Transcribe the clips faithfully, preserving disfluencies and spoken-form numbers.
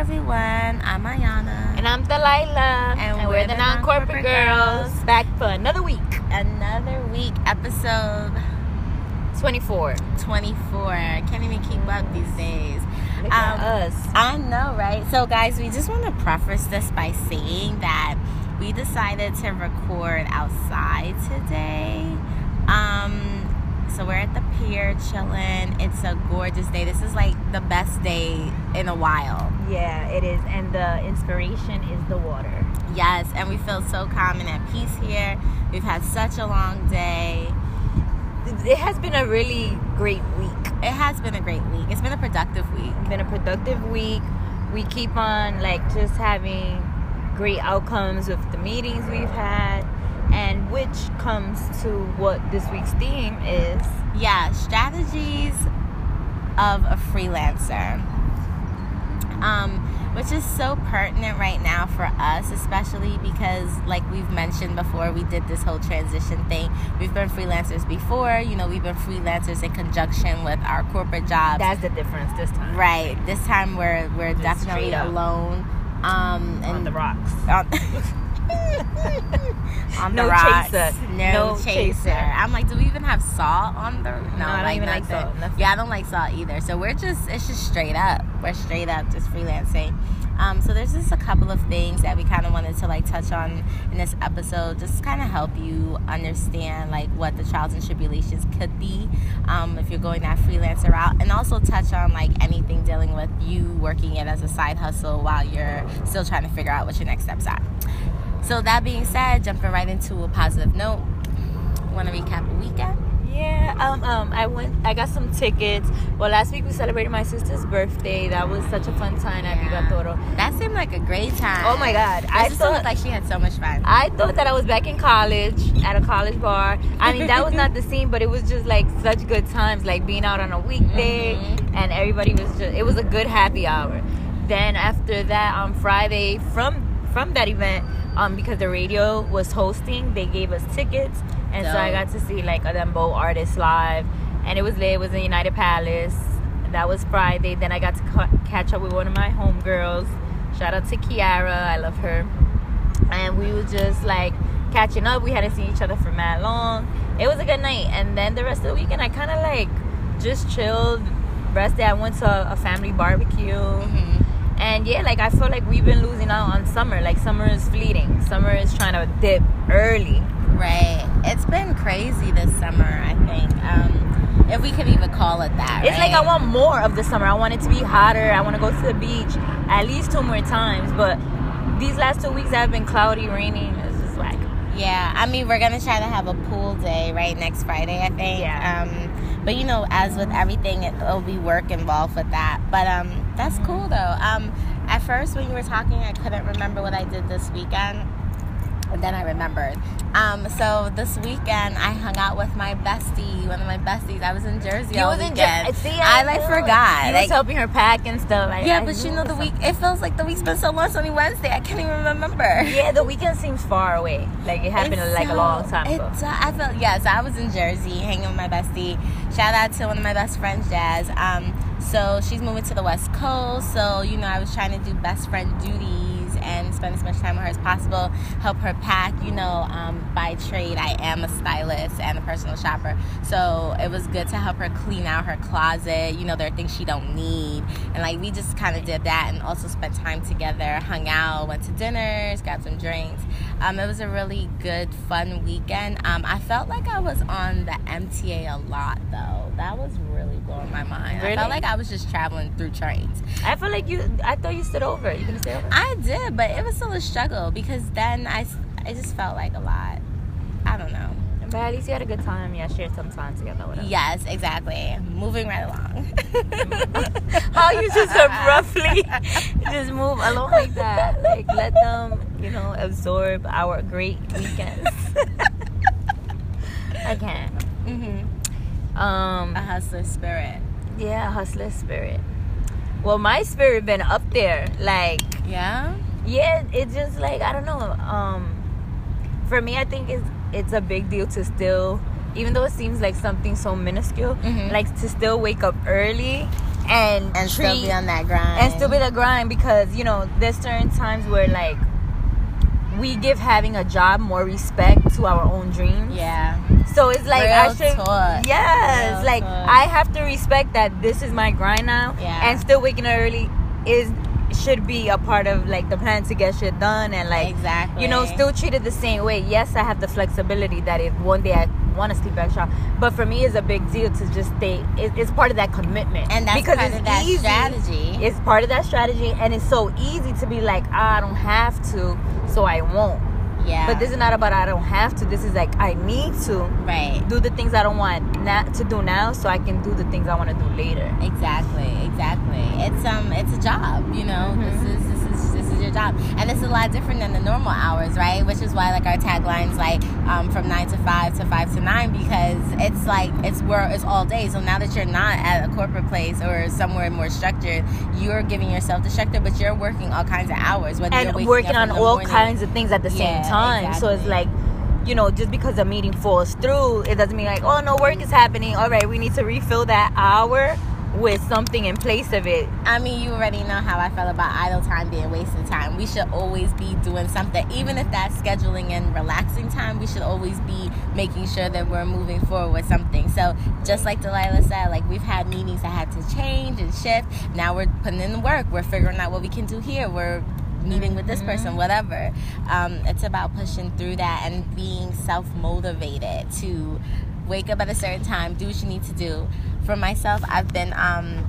everyone. I'm Ayana. And I'm Delilah. And, and we're, we're the Non-Corporate Girls. Girls. Back for another week. Another week. Episode twenty-four. twenty-four. I can't even keep up these days. Look at Um, us. I know, right? So, guys, we just want to preface this by saying that we decided to record outside today. Um... So we're at the pier chilling. It's a gorgeous day. This is like the best day in a while. Yeah, it is. And the inspiration is the water. Yes, and we feel so calm and at peace here. We've had such a long day. It has been a really great week. It has been a great week. It's been a productive week. It's been a productive week. We keep on like just having great outcomes with the meetings we've had. And which comes to what this week's theme is. Yeah, strategies of a freelancer. Um, which is so pertinent right now for us, especially because, like we've mentioned before, we did this whole transition thing. We've been freelancers before. You know, we've been freelancers in conjunction with our corporate jobs. That's the difference this time. Right. This time we're we're Just definitely alone. Um, and on the rocks. On, on no the rocks. chaser. No, no chaser. chaser. I'm like, do we even have salt on the? No, no I don't like even nothing. like salt. Nothing. Yeah, I don't like salt either. So we're just, it's just straight up. We're straight up just freelancing. Um, so there's just a couple of things that we kind of wanted to like touch on in this episode, just kind of help you understand like what the trials and tribulations could be um, if you're going that freelancer route, and also touch on like anything dealing with you working it as a side hustle while you're still trying to figure out what your next steps are. So that being said, jumping right into a positive note, want to recap the weekend? Yeah, um, um, I went. I got some tickets. Well, last week we celebrated my sister's birthday. That was such a fun time at Yeah. Viva Toro. That seemed like a great time. Oh my God, Your I sister thought looked like she had so much fun. I thought that I was back in college at a college bar. I mean, that was not the scene, but it was just like such good times, like being out on a weekday, Mhm. and everybody was just. It was a good happy hour. Then after that, on Friday, from from that event, um, because the radio was hosting, they gave us tickets. And so I got to see like a them both artists live, and it was lit. It was in United Palace. That was Friday. Then I got to ca- catch up with one of my homegirls. Shout out to Kiara, I love her. And we were just like catching up. We hadn't seen each other for mad long. It was a good night. And then the rest of the weekend, I kind of like just chilled, rested. I went to a, a family barbecue. Mm-hmm. And yeah, like I feel like we've been losing out on summer. Like summer is fleeting. Summer is trying to dip early. Right. It's been crazy this summer, I think. Um, if we could even call it that. It's right? like I want more of the summer. I want it to be hotter. I want to go to the beach at least two more times. But these last two weeks have been cloudy, raining. It's just whack. Yeah. I mean, we're going to try to have a pool day, right, next Friday, I think. Yeah. Um, but, you know, as with everything, it, it'll be work involved with that. But um, that's Mm-hmm. cool, though. Um, at first, when you were talking, I couldn't remember what I did this weekend. And then I remembered. Um, so this weekend I hung out with my bestie, one of my besties. I was in Jersey You all was in weekend. Jer- See, I, I like know. forgot. You like, was helping her pack and stuff. Like, yeah, I but you knew know the it was week. It feels like the week's been so long. It's only Wednesday. I can't even remember. Yeah, the weekend seems far away. Like it happened It's like so- a long time ago. It's, uh, I felt yes. I was in Jersey hanging with my bestie. Shout out to one of my best friends, Jazz. Um, so she's moving to the West Coast. So you know, I was trying to do best friend duties and spend as much time with her as possible. Help her pack. You know, um, by trade, I am a stylist and a personal shopper. So it was good to help her clean out her closet. You know, there are things she don't need, and like we just kind of did that, and also spent time together, hung out, went to dinners, got some drinks. Um, it was a really good, fun weekend. Um, I felt like I was on the M T A a lot, though. That was really blowing my mind. Really? I felt like I was just traveling through trains. I feel like you. I thought you stood over. You gonna stay over? I did, but it was still a struggle because then I, I just felt like a lot. I don't know. But at least you had a good time. Yeah, shared some time together. Whatever. Yes, exactly. Moving right along. How you just abruptly just move along like that? Like let them, you know, absorb our great weekends. I can't. Mm-hmm. Um, A hustler spirit. yeah, hustler spirit. Well, my spirit been up there. Like, Yeah? yeah, it's just like I don't know. Um, for me, I think it's it's a big deal to still, even though it seems like something so minuscule, Mhm. like to still wake up early and and treat, still be on that grind. And still be the grind because, you know, there's certain times where, like, we give having a job more respect to our own dreams. Yeah. So it's like Real I should, talk. yes, Real like talk. I have to respect that this is my grind now, Yeah. and still waking up early is should be a part of like the plan to get shit done, and like Exactly. you know, still treated the same way. Yes, I have the flexibility that if one day I want to sleep extra, but for me it's a big deal to just stay. It, it's part of that commitment, And that's because part it's of that easy. strategy. It's part of that strategy, and it's so easy to be like, ah, I don't have to, so I won't. Yeah. But this is not about I don't have to. This is like I need to Right. do the things I don't want not to do now, so I can do the things I want to do later. Exactly, exactly. It's um, it's a job, you know. Mhm. This is this is this is your job, and it's a lot different than the normal hours, right? Which is why like our tagline's like um, from nine to five to five to nine, because it's like it's where it's all day. So now that you're not at a corporate place or somewhere more structured, you're giving yourself the structure, but you're working all kinds of hours, whether you're And waking working up on in the all morning. kinds of things at the Yeah, same time. So it's exactly. like, you know, just because a meeting falls through, it doesn't mean like, oh, no work is happening. All right, we need to refill that hour with something in place of it. I mean, you already know how I felt about idle time being wasted time. We should always be doing something, even if that's scheduling and relaxing time. We should always be making sure that we're moving forward with something. So just like Delilah said, like we've had meetings that had to change and shift. Now we're putting in the work. We're figuring out what we can do here. We're meeting with this person, whatever. Um, it's about pushing through that and being self-motivated to wake up at a certain time, do what you need to do. For myself, I've been um,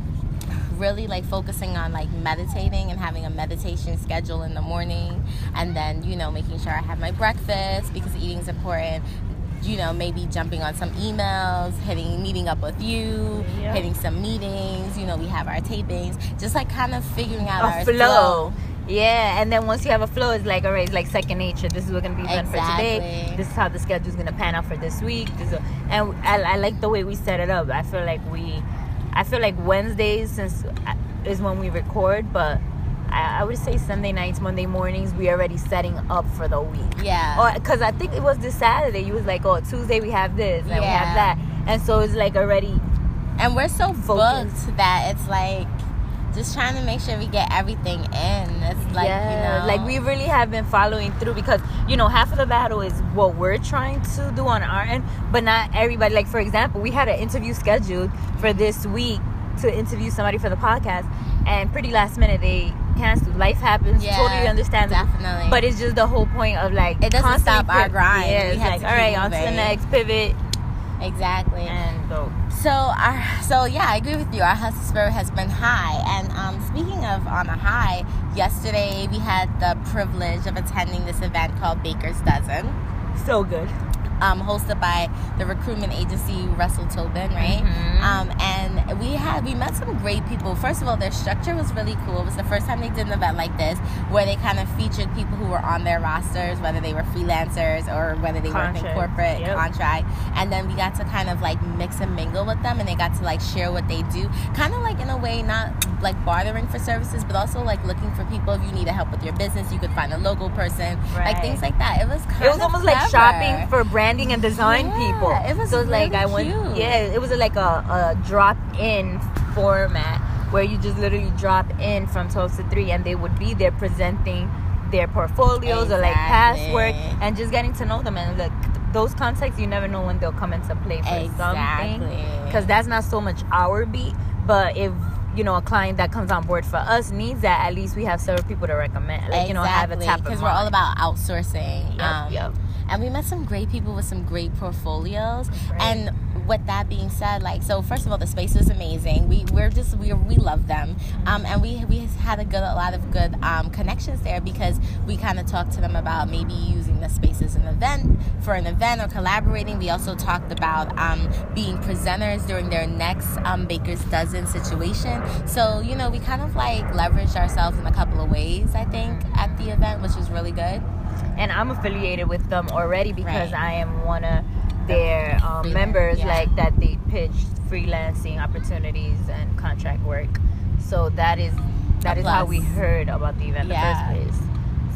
really like focusing on like meditating and having a meditation schedule in the morning, and then, you know, making sure I have my breakfast because eating's important. You know, maybe jumping on some emails, hitting, meeting up with you, Yeah. hitting some meetings. You know, we have our tapings. Just like kind of figuring out A our flow. flow. Yeah, and then once you have a flow, it's like, all right, it's like second nature. This is what's going to be done for today. Exactly. This is how the schedule is going to pan out for this week. This is, and I, I like the way we set it up. I feel like we, I feel like Wednesdays since is when we record, but I, I would say Sunday nights, Monday mornings, we already setting up for the week. Yeah. Or because I think it was this Saturday, you was like, oh, Tuesday we have this and we Yeah. have that, and so it's like already. And we're so Focus. booked that it's like just trying to make sure we get everything in. It's like, yeah, you know. like we really have been following through because, you know, half of the battle is what we're trying to do on our end, but not everybody. Like, for example, we had an interview scheduled for this week to interview somebody for the podcast, and pretty last minute they canceled. Life happens. Yeah, totally understand. definitely. But it's just the whole point of like It doesn't constantly stop our piv- grind. Yeah, We it's have like to all keep right, on to the moving. next pivot Exactly. and go. So our so yeah, I agree with you. Our hustle spirit has been high, and um, speaking of on a high, yesterday we had the privilege of attending this event called Baker's Dozen, So good. um, hosted by the recruitment agency Russell Tobin, right? Mhm. Um, and we had we met some great people. First of all, their structure was really cool. It was the first time they did an event like this, where they kind of featured people who were on their rosters, whether they were freelancers or whether they worked in Contract. corporate Yep. contract. And then we got to kind of like mix and mingle with them, and they got to like share what they do, kind of like in a way not like bartering for services, but also like looking for people. If you need help with your business, you could find a local person, like Right. things like that. It was kind It was of almost like clever. shopping for branding and design Yeah, people. it was so it's like really I went. cute. Yeah, it was like a, a drop in format where you just literally drop in from twelve to three, and they would be there presenting their portfolios or like past Exactly. work and just getting to know them. And like those contexts, you never know when they'll come into play for Exactly. something, because that's not so much our beat. But if you know a client that comes on board for us needs that, at least we have several people to recommend. Like you know, have a tap of because we're all mind. about outsourcing. Yep, um, yep. And we met some great people with some great portfolios. Right. And with that being said, like, so first of all, the space was amazing. We we're just we we love them, um, and we we had a good a lot of good um, connections there, because we kind of talked to them about maybe using the space as an event for an event or collaborating. We also talked about um, being presenters during their next um, Baker's Dozen situation. So you know, we kind of like leveraged ourselves in a couple of ways, I think, at the event, which was really good. And I'm affiliated with them already because Right. I am one of their um, Freelance, members, yeah. like that they pitch freelancing opportunities and contract work. So that is that A is how plus. we heard about the event Yeah. in the first place.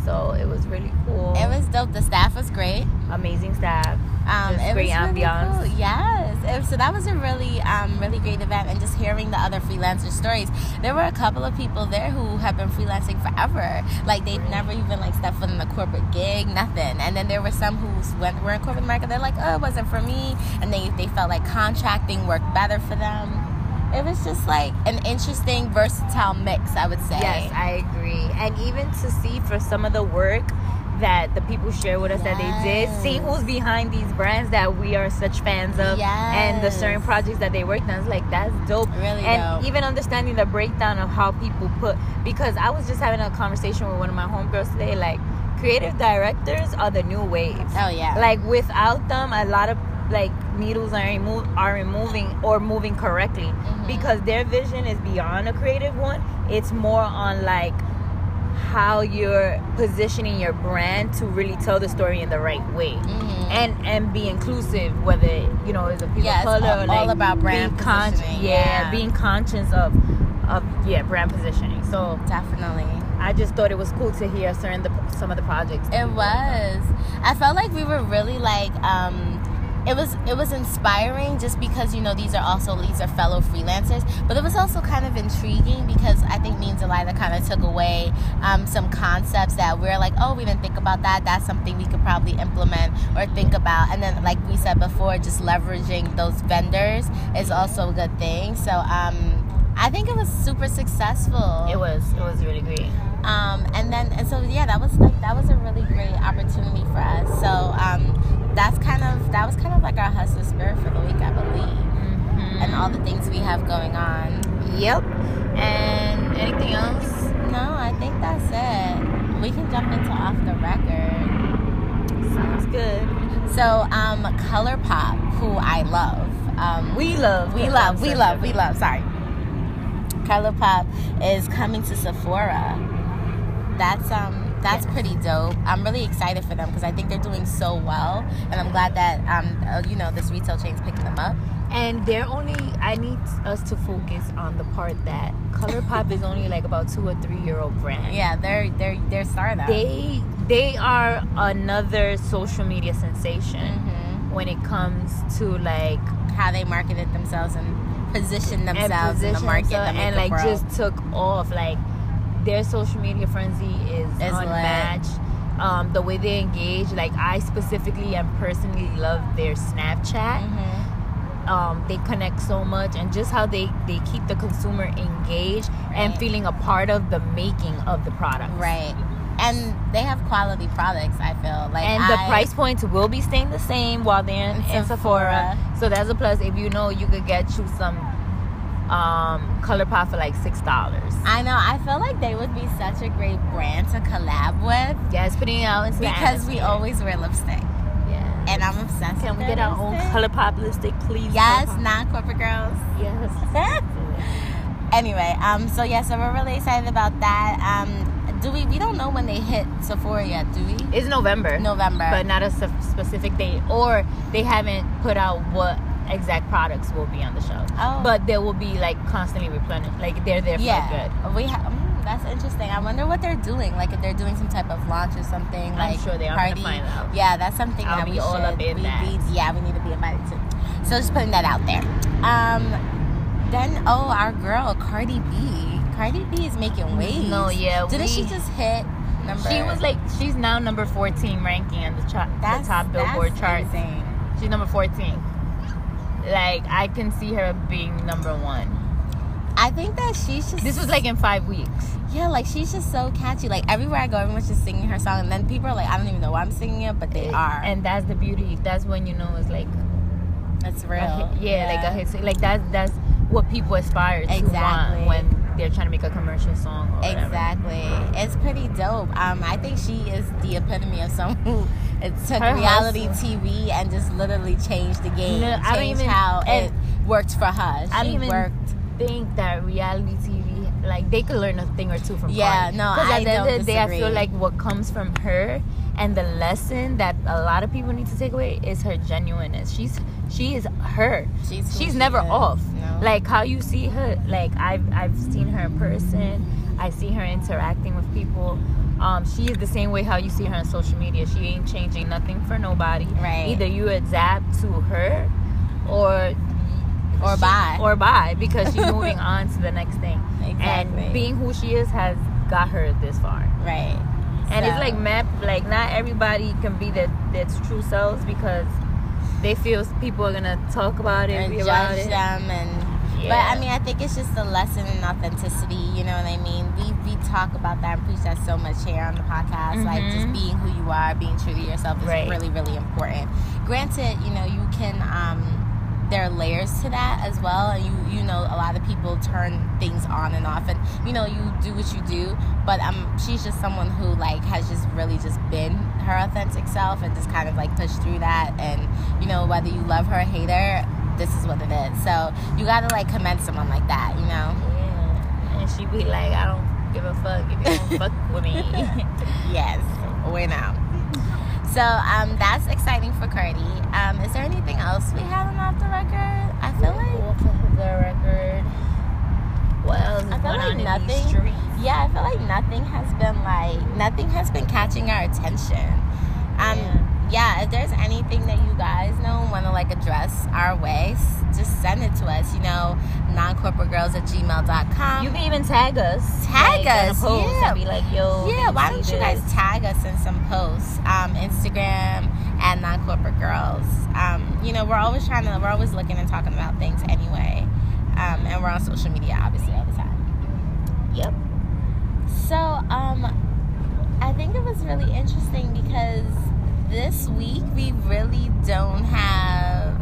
So it was really cool. It was dope. The staff was great. Amazing staff. Um, Just it great was really ambiance. cool. Yes. It, so that was a really, um, really great event. And just hearing the other freelancer stories. There were a couple of people there who have been freelancing forever. Like, they've never even, like, stepped foot in a corporate gig, nothing. And then there were some who went, were in corporate America. They're like, oh, it wasn't for me. And they, they felt like contracting worked better for them. It was just, like, an interesting, versatile mix, I would say. Yes, I agree. And even to see for some of the work that the people share with us Yes. that they did, see who's behind these brands that we are such fans of, Yes. and the certain projects that they worked on. It's like, that's dope. Really and dope. even understanding the breakdown of how people put, because I was just having a conversation with one of my homegirls today, like, creative directors are the new wave. Oh, yeah. Like, without them, a lot of like needles are remo- are removing or moving correctly, Mm-hmm. because their vision is beyond a creative one. It's more on like how you're positioning your brand to really tell the story in the right way, Mhm. and and be inclusive, whether you know it's a people Yeah, of it's color, all- or, like, all about brand being con- positioning, yeah, yeah. being conscious of of yeah brand positioning. So Definitely. I just thought it was cool to hear certain the, some of the projects. It was. I felt like we were really like um it was it was inspiring just because, you know, these are also these are fellow freelancers, but it was also kind of intriguing because I think me and Delilah kind of took away um, some concepts that we're like, oh, we didn't think about that. That's something we could probably implement or think about. And then, like we said before, just leveraging those vendors is also a good thing. So um, I think it was super successful. It was it was really great. Um, and then, and so, yeah, that was like, that was a really great opportunity for us. So, um, that's kind of, that was kind of like our hustler spirit for the week, I believe. Mm-hmm. And all the things we have going on. Yep. And anything else? No, I think that's it. We can jump into off the record. Sounds good. So, um, ColourPop, who I love. Um, We love. we love, we love, we love, sorry. ColourPop is coming to Sephora. That's um that's pretty dope. I'm really excited for them because I think they're doing so well, and I'm glad that um uh, you know, this retail chain's picking them up. And they're only. I need us to focus on the part that ColourPop is only like about two or three year old brand. Yeah, they're they're they're startup. They they are another social media sensation Mhm. when it comes to like How they marketed themselves and positioned and themselves in the position market themselves, the and makeup like world. just took off. Like their social media frenzy is It's lit. unmatched. Um, the way they engage, like I specifically and personally love their Snapchat. Mhm. Um, they connect so much, and just how they, they keep the consumer engaged and Right. feeling a part of the making of the product. Right. And they have quality products, I feel. Like And the I- price points will be staying the same while they're in, In in Sephora. Sephora. So that's a plus. If you know, you could get you some um, ColourPop for like six dollars. I know. I feel like they would be such a great brand to collab with Yes, putting it out into the because we atmosphere. always wear lipstick. Yeah. And I'm obsessed Can with we their get our own lipstick. ColourPop lipstick, please? Yes, ColourPop? not corporate girls. Yes. Anyway, um, so yeah, so we're really excited about that. Um, do we? We don't know when they hit Sephora yet, do we? It's November. November. But not a s- specific date. Or they haven't put out what exact products will be on the show. Oh. But they will be like constantly replenished. Like they're there for Yeah, good. we ha- mm, that's interesting. I wonder what they're doing. Like if they're doing some type of launch or something. I'm Like sure they are. I'm party. gonna find out. Yeah, that's something I'll that be we all should. up in we, that. we- yeah, we need to be invited to. So just putting that out there. Um, then oh, our girl Cardi B. Cardi B is making waves. No, yeah, Didn't we- she just hit number? She was like, she's now number fourteen ranking on the, cha- that's, the top Billboard that's charts. insane. She's number fourteen. Like, I can see her being number one. I think that she's just. This was like in five weeks. Yeah, like she's just so catchy. Like everywhere I go, everyone's just singing her song, and then people are like, I don't even know why I'm singing it, but they are. And that's the beauty. That's when you know it's like it's a real. hit- yeah, like a hit. Like that's that's what people aspire to Exactly. want when they're trying to make a commercial song. Or whatever. Exactly. It's pretty dope. Um, I think she is the epitome of someone who it took Her reality hustle. T V and just literally changed the game. No, I don't changed even- how it and- worked for her. She I don't even worked. think that reality T V, like they could learn a thing or two from Yeah, Cardi. no, 'Cause I at the end don't of the day, I feel disagree. like what comes from her and the lesson that a lot of people need to take away is her genuineness. She's she is her. She's who She's she never is. off. No. Like how you see her. Like I've I've seen her in person. I see her interacting with people. Um, she is the same way how you see her on social media. She ain't changing nothing for nobody. Right. Either you adapt to her, or or she, bye, or bye, because she's moving on to the next thing. Exactly. And being who she is has got her this far. Right. And so. it's like map, like not everybody can be their, their true selves because they feel people are gonna talk about it and be judge about it. them and. Yeah. But I mean, I think it's just a lesson in authenticity. You know what I mean? We we talk about that and preach that so much here on the podcast. Mm-hmm. Like just being who you are, being true to yourself is right. really really important. Granted, you know you can. Um, there are layers to that as well, and you you know a lot of people turn things on and off, and you know you do what you do. But um, she's just someone who like has just really just been her authentic self and just kind of like pushed through that. And you know whether you love her or hate her, this is what it is. So you gotta like commend someone like that, you know. Yeah. And she be like, I don't give a fuck if you don't fuck with me. Yes, we know. So um, that's exciting for Cardi. Um, is there anything else we have on Off the Record? I feel like Off the record. What else is I feel going like on nothing. in these streets? Yeah, I feel like nothing has been like nothing has been catching our attention. Um, yeah. yeah, if there's anything that you guys know want to like address our way, just send it to us. You know, non corporate girls at gmail dot com. You can even tag us. Tag like, us, on a post yeah. And be like, yo. Yeah, why don't see you this? guys tag us in some posts? Um, Instagram at non corporate girls. Um, you know, we're always trying to. We're always looking and talking about things anyway. Um, and we're on social media, obviously, all the time. Yep. So, um, I think it was really interesting because this week we really don't have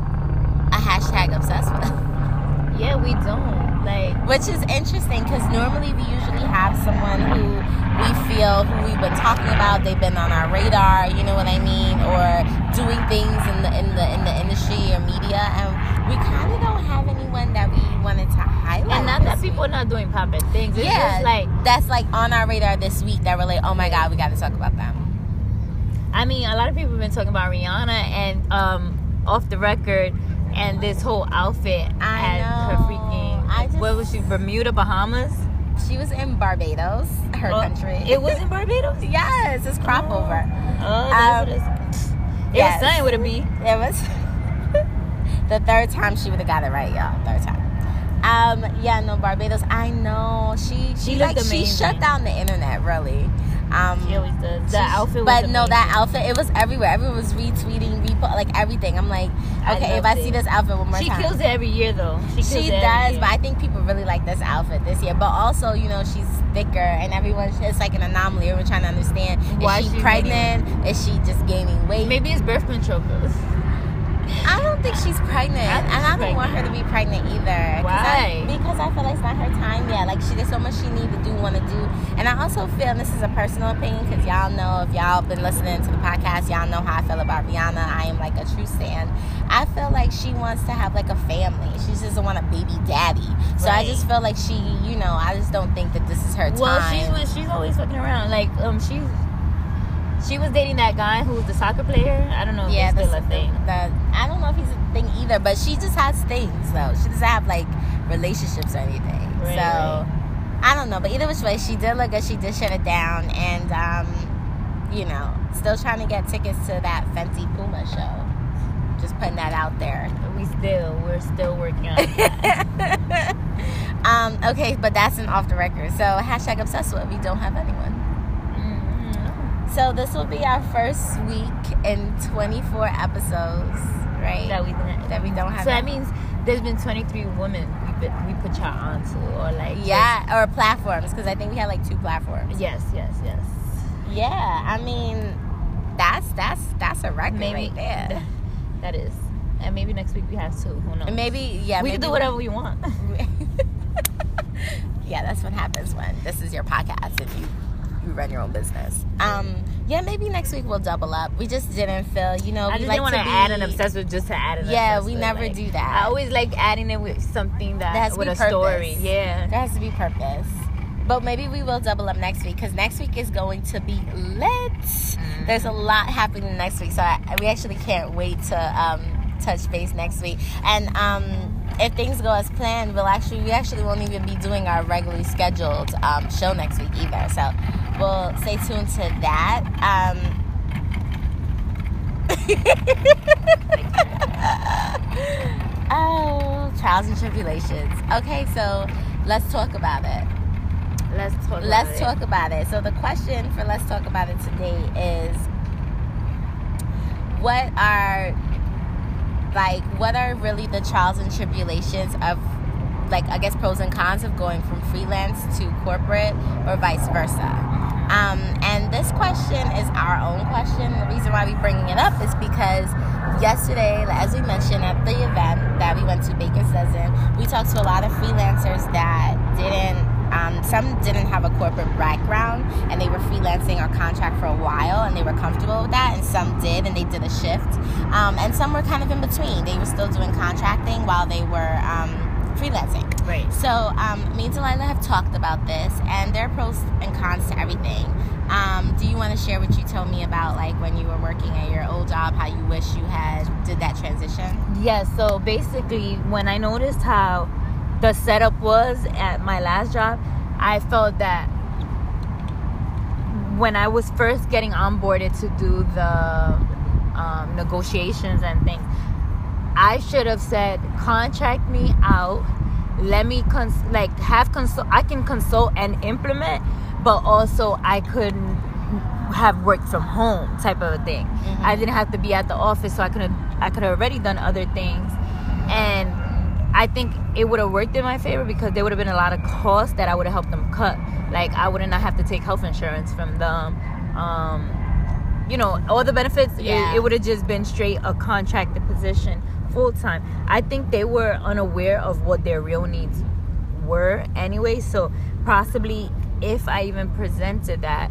a hashtag obsessed with. Yeah, we don't. Like, which is interesting because normally we usually have someone who we feel who we've been talking about. They've been on our radar, you know what I mean, or doing things in the in the in the industry or media, and we kind of don't have anyone that we wanted to highlight. and not that people are not doing poppin' things. It's yeah, just like that's like on our radar this week that we're like, oh my god, we got to talk about them. I mean, a lot of people have been talking about Rihanna and um, Off the Record and this whole outfit I at know. her freaking, I just, where was she, Bermuda, Bahamas? She was in Barbados, her Oh, country. It was in Barbados? Yes, it's crop Oh. over. Oh, that's Um, what it's, it yes. was something with a B. It was the third time she would have got it right, y'all. Third time. Um, yeah, no, Barbados. I know. She she, She like looked she amazing. shut down the internet, really. Um, She always does. The she- outfit was But no, that amazing. outfit, it was everywhere. Everyone was retweeting, repo, like everything. I'm like, I okay, if loved I see it. this outfit one more She time. kills it every year, though. She, kills She it every does, year. but I think people really like this outfit this year. But also, you know, she's thicker, and everyone, it's like an anomaly. Everyone's trying to understand: Why is she she's pregnant? Is she just gaining weight? Maybe it's birth control pills. I don't think she's pregnant, I think and I she's don't want her to be pregnant either. 'Cause Why? I, because I feel like it's not her time yet. Like she, there's so much she need to do, want to do, and I also feel, and this is a personal opinion, because y'all know, if y'all been listening to the podcast, y'all know how I feel about Rihanna. I am like a true stan. I feel like she wants to have like a family. She just doesn't want a baby daddy. So I Right. just feel like she, you know, I just don't think that this is her time. Well, she's was- she's always fucking around. Like, um, she's she was dating that guy who was the soccer player. I don't know if yeah, it's the, still a thing. the I don't know if he's a thing either, but she just has things though. She doesn't have like relationships or anything. Right, so right. I don't know, but either which way, she did look good. She did shut it down, and um, you know, still trying to get tickets to that Fenty Puma show. Just putting that out there. We still we're still working on that. um, okay, but that's an off the record. So hashtag obsessed with. We don't have anyone. Mm-hmm. So this will be our first week in twenty-four episodes, right? That we didn't, that we don't have. So that means there's been twenty-three women we put, we put y'all onto, or like yeah, or platforms, because I think we had like two platforms. just- yes, yes, yes. Yeah, I mean, that's that's that's a record Maybe right there. th- that is, and maybe next week we have two. Who knows? And maybe yeah, we maybe can do whatever we want. Yeah, that's what happens when this is your podcast and you you run your own business. Um, yeah, maybe next week we'll double up. We just didn't feel, you know, I we just like didn't want to be, add an obsessed with just to add an Yeah, obsessed we with, never like, do that. I always like adding it with something that, There has to with be a purpose. story. Yeah. There has to be purpose. But maybe we will double up next week, because next week is going to be lit. Mm-hmm. There's a lot happening next week, so I, we actually can't wait to um, touch base next week. And um, if things go as planned, we'll actually we actually won't even be doing our regularly scheduled um, show next week either. So we'll stay tuned to that. Um, oh, trials and tribulations. Okay, so let's talk about it. Let's talk about Let's it. talk about it. So the question for Let's Talk About It today is, what are, like, what are really the trials and tribulations of, like, I guess pros and cons of going from freelance to corporate or vice versa? Um, and this question is our own question. The reason why we're bringing it up is because yesterday, as we mentioned at the event that we went to, Baker's Dozen, we talked to a lot of freelancers that didn't, um, some didn't have a corporate background and they were freelancing or contract for a while and they were comfortable with that, and some did and they did a shift. Um, and some were kind of in between. They were still doing contracting while they were um, freelancing. Right. So um, me and Delilah have talked about this, and there are pros and cons to everything. Um, do you want to share what you told me about, like, when you were working at your old job, how you wish you had did that transition? Yeah, so basically, when I noticed how the setup was at my last job, I felt that when I was first getting onboarded to do the um, negotiations and things, I should have said, contract me out, let me cons- like have consult. I can consult and implement, but also I couldn't have worked from home type of a thing. Mm-hmm. I didn't have to be at the office, so I could have I could have already done other things, and I think it would have worked in my favor because there would have been a lot of costs that I would have helped them cut. Like, I would not have to take health insurance from them. Um, you know, all the benefits. Yeah. It, it would have just been straight a contracted position, full time. I think they were unaware of what their real needs were anyway. So possibly, if I even presented that,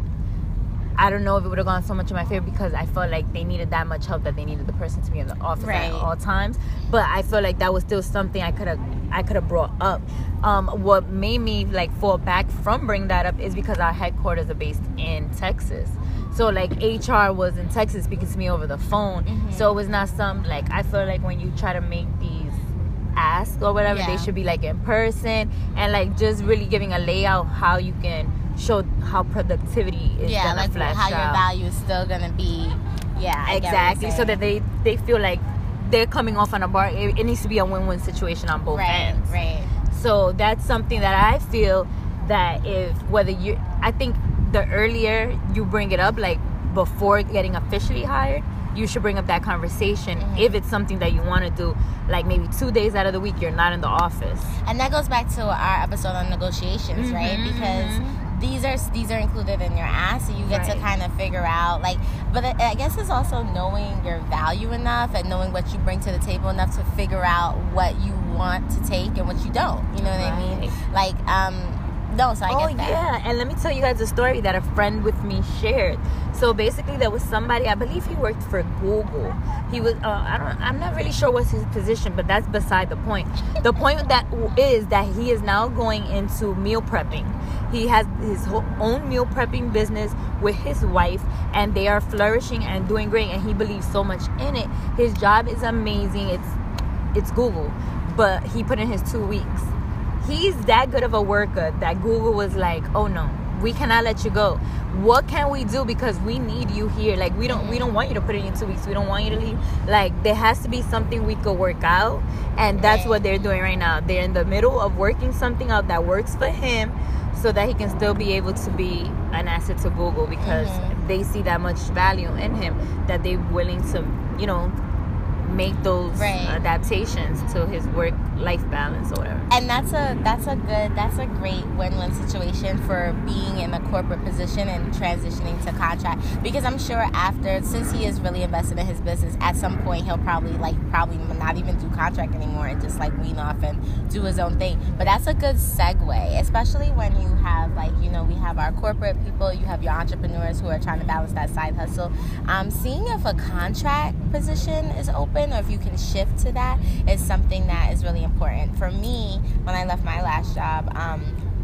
I don't know if it would have gone so much in my favor because I felt like they needed that much help that they needed the person to be in the office right. at all times. But I feel like that was still something I could have I could have brought up. Um, what made me like fall back from bringing that up is because our headquarters are based in Texas. So like H R was in Texas speaking to me over the phone. Mm-hmm. So it was not some like I feel like when you try to make these asks or whatever, yeah. they should be like in person and like just really giving a layout how you can show how productivity is yeah, gonna like flash how out. your value is still gonna be. Yeah, I exactly. So that they they feel like they're coming off on a bar. It, it needs to be a win-win situation on both right, ends. Right. So that's something that I feel that if whether you, I think the earlier you bring it up, like before getting officially hired, you should bring up that conversation. Mm-hmm. If it's something that you want to do, like maybe two days out of the week you're not in the office. And that goes back to our episode on negotiations, mm-hmm, right? Because mm-hmm. these are these are included in your ask, so you get right. to kind of figure out, like, but I guess it's also knowing your value enough and knowing what you bring to the table enough to figure out what you want to take and what you don't. You know what right. I mean? Like, um, no, so I oh, get that. yeah, and let me tell you guys a story that a friend with me shared. So basically, there was somebody, I believe he worked for Google. He was, uh, I don't, I'm not really sure what's his position, but that's beside the point. The point that is that he is now going into meal prepping. He has his own meal prepping business with his wife, and they are flourishing and doing great, and he believes so much in it. His job is amazing. It's it's Google, but he put in his two weeks. He's that good of a worker that Google was like, oh no, we cannot let you go. What can we do? Because we need you here. Like, we don't we don't want you to put in your two weeks. We don't want you to leave. Like, there has to be something we could work out, and that's what they're doing right now. They're in the middle of working something out that works for him, so that he can still be able to be an asset to Google, because mm-hmm. they see that much value in him that they're willing to, you know, make those right. adaptations to his work life balance or whatever. And that's a that's a good that's a great win-win situation for being in a corporate position and transitioning to contract, because I'm sure after, since he is really invested in his business, at some point he'll probably like probably not even do contract anymore and just like wean off and do his own thing. But that's a good segue, especially when you have, like, you know, we have our corporate people, you have your entrepreneurs who are trying to balance that side hustle. Um, seeing if a contract position is open or if you can shift to that is something that is really important. For me, when I left my last job, um,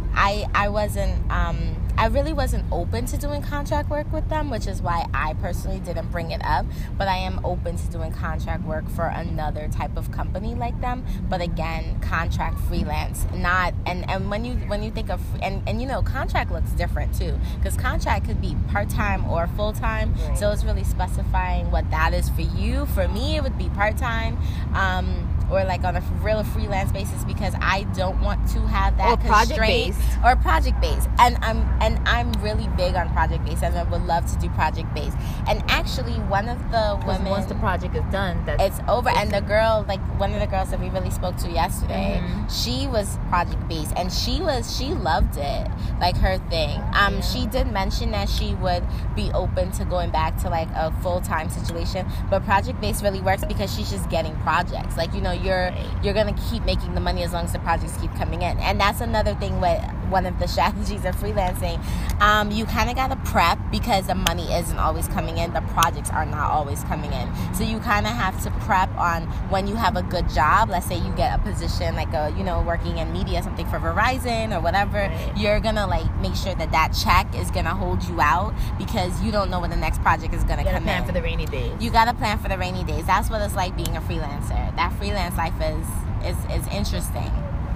I I wasn't um, I really wasn't open to doing contract work with them, which is why I personally didn't bring it up. But I am open to doing contract work for another type of company like them. But again, contract freelance, not and, and when you when you think of and, and you know contract looks different too, because contract could be part time or full time. Right. So it's really specifying what that is for you. For me, it would be part time. Um, or like on a real freelance basis, because I don't want to have that or project constraint based or project based, and I'm and I'm really big on project based, and I would love to do project based. And actually, one of the women, once the project is done, that's it's over. And the girl, like one of the girls that we really spoke to yesterday, mm-hmm. she was project based, and she was she loved it, like her thing. Um, yeah. She did mention that she would be open to going back to like a full time situation, but project based really works because she's just getting projects, like you know. You're you're gonna keep making the money as long as the projects keep coming in, and that's another thing with one of the strategies of freelancing. Um, you kind of gotta prep because the money isn't always coming in, the projects are not always coming in. So you kind of have to prep on when you have a good job. Let's say you get a position like a you know working in media, something for Verizon or whatever. Right. You're gonna like make sure that that check is gonna hold you out because you don't know when the next project is gonna you gotta come plan in. for the rainy days. You gotta plan for the rainy days. That's what it's like being a freelancer. That freelance life is is, is interesting.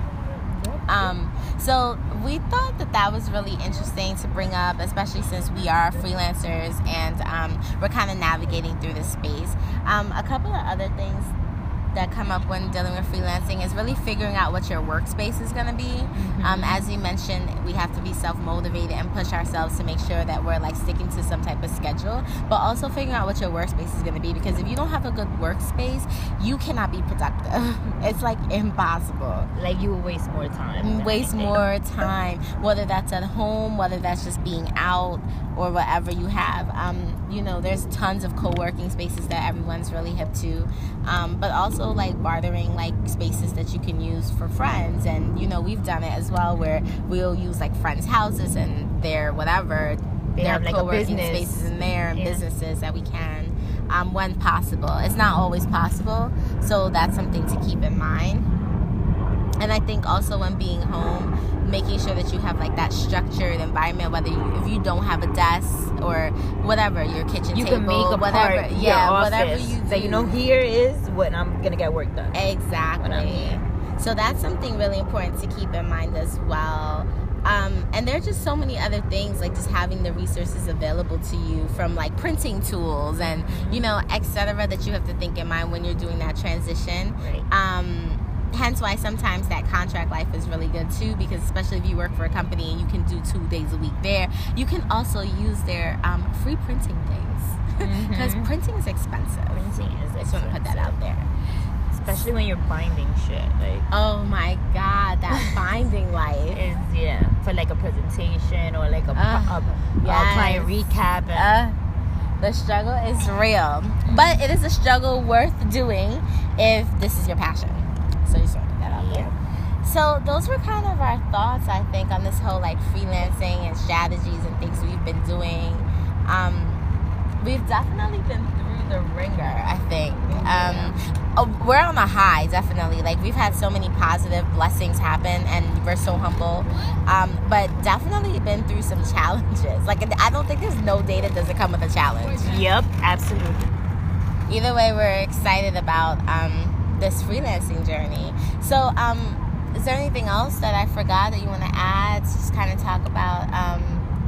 Um, so we thought that that was really interesting to bring up, especially since we are freelancers and um, we're kind of navigating through this space. Um, a couple of other things that come up when dealing with freelancing is really figuring out what your workspace is going to be. Mm-hmm. Um, as you mentioned, we have to be self-motivated and push ourselves to make sure that we're like sticking to some type of schedule, but also figuring out what your workspace is going to be, because if you don't have a good workspace, you cannot be productive. It's like impossible. Like you will waste more time. Waste anything. more time, whether that's at home, whether that's just being out or whatever you have. Um, you know, there's tons of co-working spaces that everyone's really hip to, um, but also like bartering like spaces that you can use for friends. And you know, we've done it as well where we'll use like friends' houses and their whatever they their have like co-working a business spaces in there and yeah. businesses that we can um, when possible. It's not always possible, so that's something to keep in mind. And I think also when being home, making sure that you have like that structured environment, whether you, if you don't have a desk or whatever, your kitchen you table, can make a whatever, part, yeah, your whatever office, you do. that you know here is when I'm gonna get work done. Exactly. When I'm here. So that's something really important to keep in mind as well. Um, and there are just so many other things, like just having the resources available to you, from like printing tools and you know, et cetera, that you have to think in mind when you're doing that transition. Right. Um, hence why sometimes that contract life is really good too, because especially if you work for a company and you can do two days a week there, you can also use their um, free printing things, because mm-hmm. printing is expensive. Printing is expensive. I just want to put that out there. Especially when you're binding shit. Like, oh my god, that binding life is yeah for like a presentation or like a, uh, a, yes. a client recap. And, uh, the struggle is real, but it is a struggle worth doing if this is your passion. So you just want to put that out there. So those were kind of our thoughts, I think, on this whole like freelancing and strategies and things we've been doing. Um, we've definitely been through the ringer, I think. Um, oh, we're on a high, definitely. Like, we've had so many positive blessings happen, and we're so humble. Um, but definitely been through some challenges. Like, I don't think there's no day that doesn't come with a challenge. Yep, absolutely. Either way, we're excited about um, this freelancing journey. So, um, is there anything else that I forgot that you want to add? Just kind of talk about um,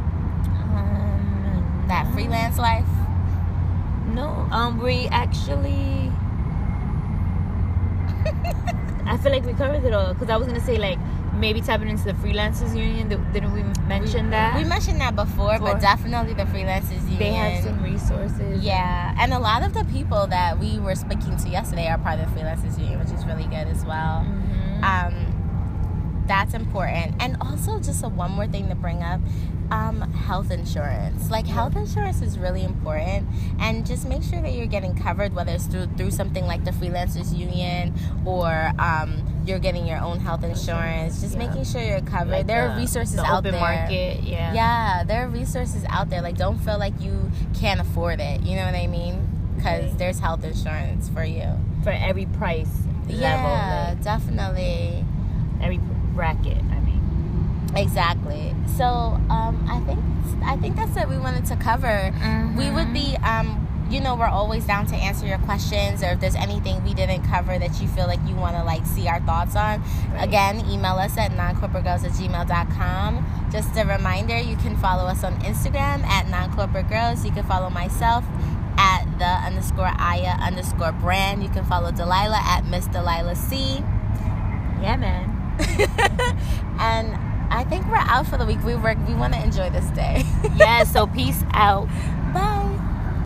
um, that freelance life? No, um, we actually... I feel like we covered it all, because I was going to say, like, maybe tapping into the Freelancers Union. Didn't we mention we, that? We mentioned that before, before, but definitely the Freelancers Union. They have some resources. Yeah, and a lot of the people that we were speaking to yesterday are part of the Freelancers Union, which is really good as well. Mm-hmm. Um, that's important. And also, just a, one more thing to bring up, um, health insurance. Like, health insurance is really important, and just make sure that you're getting covered, whether it's through through something like the Freelancers Union or um, you're getting your own health insurance. Just yeah. making sure you're covered. Like there the, are resources the out open there. Market, yeah. Yeah, there are resources out there. Like, don't feel like you can't afford it. You know what I mean? Because right. there's health insurance for you. For every price level. Yeah, like, definitely. Every bracket, I mean. Exactly. So um, I think I think that's what we wanted to cover. Mm-hmm. We would be, um, you know, we're always down to answer your questions, or if there's anything we didn't cover that you feel like you want to like see our thoughts on. Right. Again, email us at non corporate girls at gmail dot com. Just a reminder, you can follow us on Instagram at non-corporate girls. You can follow myself at the underscore Aya underscore brand. You can follow Delilah at Miss Delilah C. Yeah, man. And I think we're out for the week. We work. We want to enjoy this day. Yeah, so peace out.